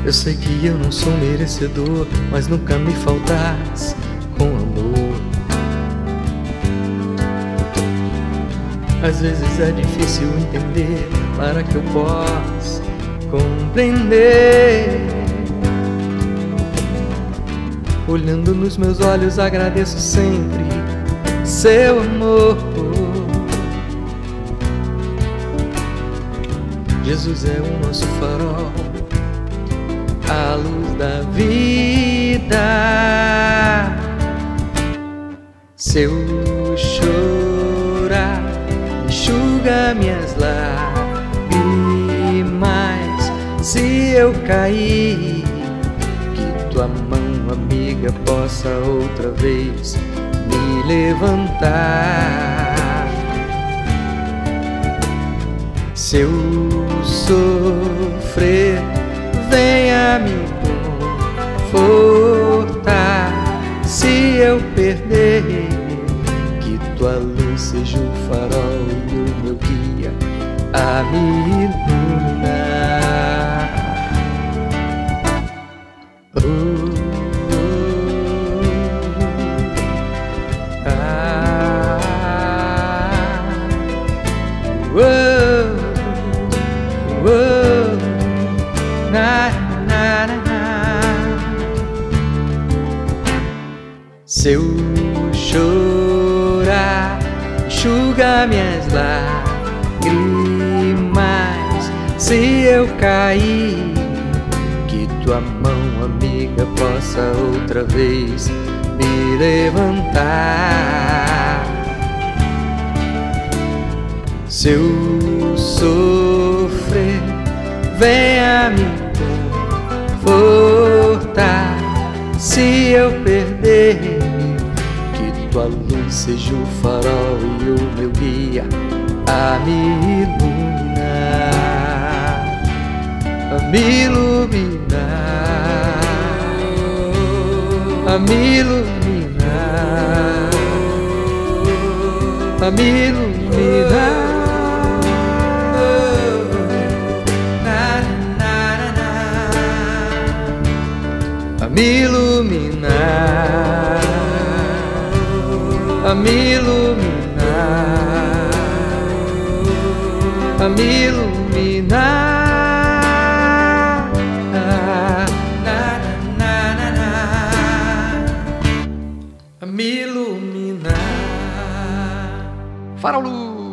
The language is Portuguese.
Eu sei que eu não sou merecedor, mas nunca me faltas com amor. Às vezes é difícil entender para que eu possa compreender. Olhando nos meus olhos, agradeço sempre seu amor. Jesus é o nosso farol, a luz da vida. Se eu chorar, enxuga minhas lágrimas. Se eu cair, que tua mão amiga possa outra vez me levantar. Se eu sofrer, venha me confortar. Se eu perder, que tua luz seja o farol e o meu guia a me iluminar. Oh, oh, ah, oh, oh, na, na, na, na. Se eu chorar, enxuga minhas lágrimas. Se eu cair, que tua mão amiga possa outra vez me levantar. Se eu sofrer, venha me confortar. Se eu perder, que tua luz seja o farol e o meu guia a me iluminar, a me iluminar, a me iluminar, a me iluminar. A me iluminar, a me iluminar, a me iluminar, a me iluminar. Farol Luz.